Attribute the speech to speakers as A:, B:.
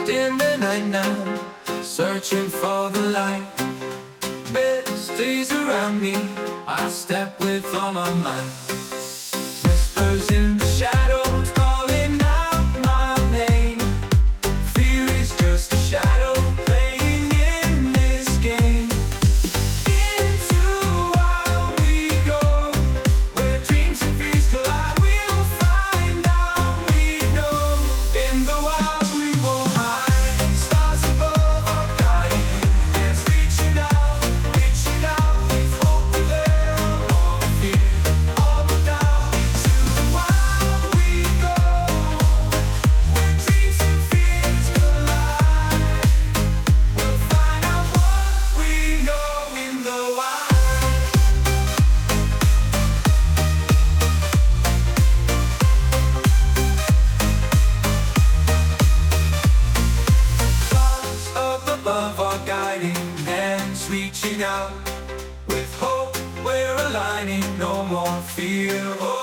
A: lost in the night now, searching for the light. Besties around me, I step with all my might. Whispers in the shadows calling out my name. Fear is just a shadow playing in this game. Into wild we go, where dreams and fears collide. We'll find out, we know. In the wild we will hide. Stars above our guiding hands, reaching out with hope to let all fear, all the doubt. Into the wild we go, where dreams and fears collide. We'll find out what we know in the wild. Stars up above our guiding hands, reaching out with hope. We're aligning, no more fear.